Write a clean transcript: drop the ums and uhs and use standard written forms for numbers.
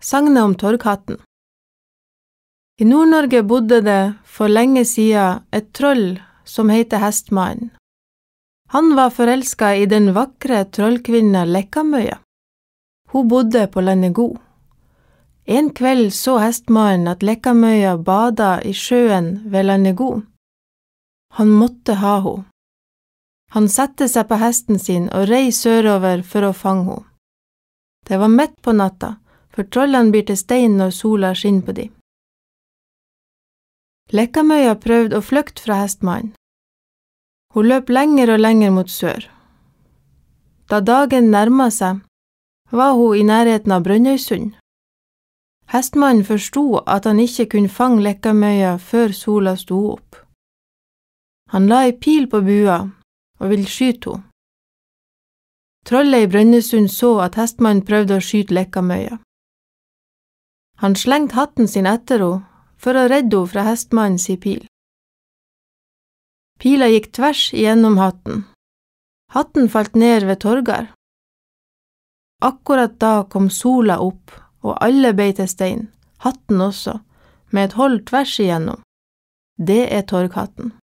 Sagnet om Torghatten. I Nord-Norge bodde det for lenge siden et troll som heter Hestmannen. Han var forelsket i den vakre trollkvinna Lekkamøya. Hun bodde på Landegod. En kveld så Hestmannen at Lekkamøya bada i sjøen ved Landegod. Han måtte ha henne. Han satte seg på hesten sin og rei sørover for å fange henne. Det var midt på natta, for trollene blir til stein når sola skinner på de. Lekkamøya prøvde å flykte fra Hestmannen. Hun løp lenger og lenger mot sør. Da dagen nærmet seg, var hun i nærheten av Brønnøysund. Hestmannen forstod at han ikke kunne fange Lekkamøya før sola sto opp. Han la en pil på bua og ville skyte henne. Trollet i Brønnøysund så at Hestmannen prøvde å skyte Lekkamøya. Han slengte hatten sin etter henne for å redde henne fra Hestmannens pil. Pila gikk tvers igjennom hatten. Hatten falt ned ved Torgard. Akkurat da kom sola opp, og alle ble til stein, hatten også, med et hold tvers igjennom. Det Torghatten.